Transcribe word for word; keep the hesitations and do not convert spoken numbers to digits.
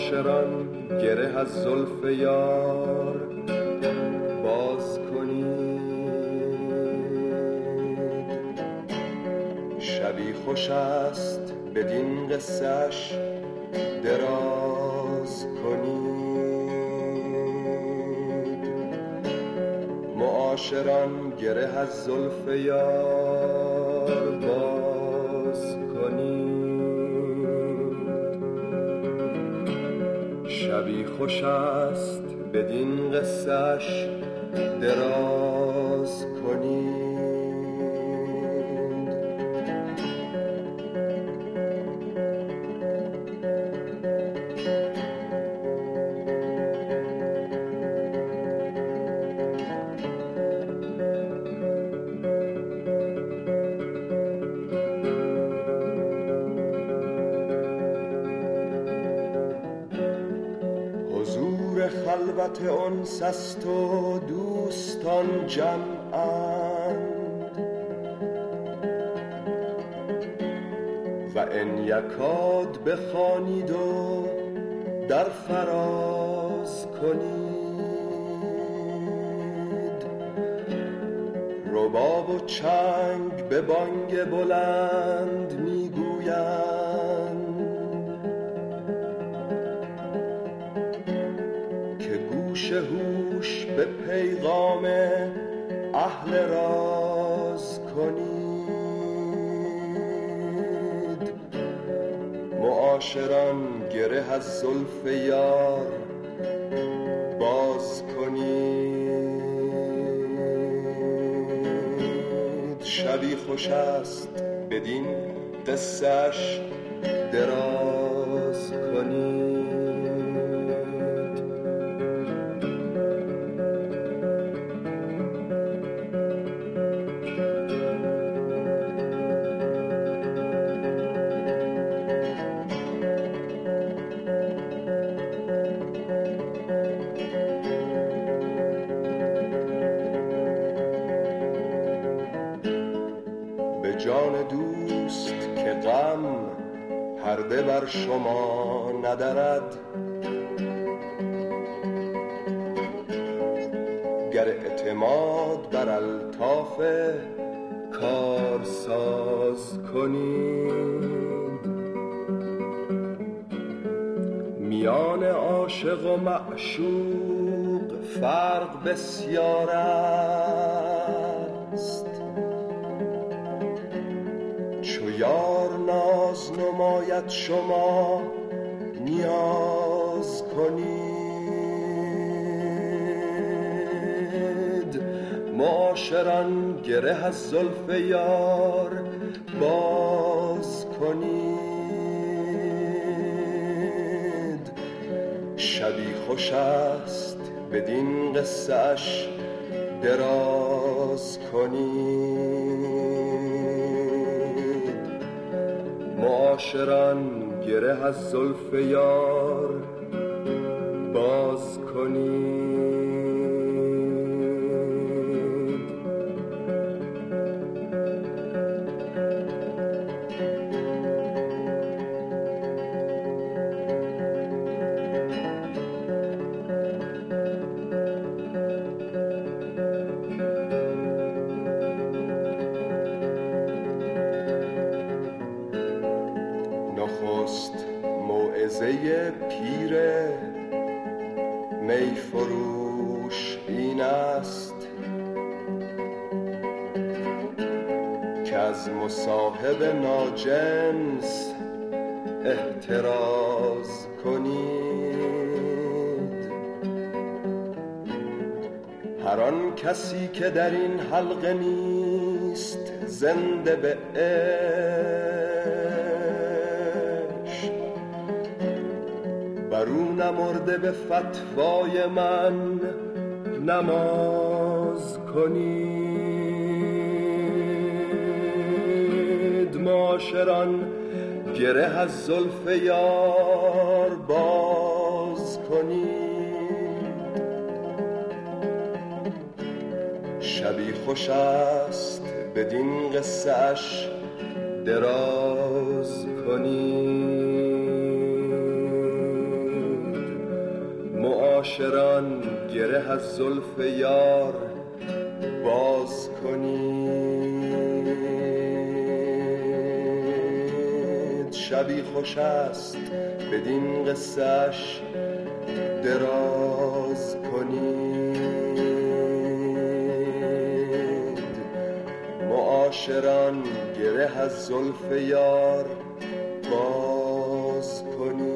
معاشران گره از زلف یار باز کنید. شبی خوش است بدین قصه‌اش دراز کنید. معاشران گره از زلف یار باز کنید. شبی خوش است بدین قصه‌اش دراز کنید. خلوت انس است و دوستان جمعند و ان یکاد بخوانید و در فراز کنید. رباب و چنگ به بانگ بلند میگویند هوش به پیغام اهل راز کنید. معاشران گره از زلف یار باز کنید. شبی خوش است بدین قصه‌اش دراز کنید. جان دوست که غم پرده بر شما ندارد، گر اعتماد بر الطاف کارساز کنید. میان عاشق و معشوق فرق بسیار است. چو یار ناز نماید شما نیاز کنید. معاشران گره از زلف یار باز کنید. شبی خوش است بدین قصه‌اش دراز کنید. معاشران گره از زلف یار باز کنید. نخست موعظه پیر می فروش این است که از مصاحب ناجنس احتراز کنید. هر آن کسی که در این حلقه نیست زنده به برو نمرده به فتوای من نماز کنید. معاشران گره از زلف یار باز کنید. شبی خوش است بدین قصه‌اش دراز کنید. معاشران گره از زلف یار باز کنید. شبی خوش است بدین قصه‌اش دراز کنید. معاشران گره از زلف یار باز کنید.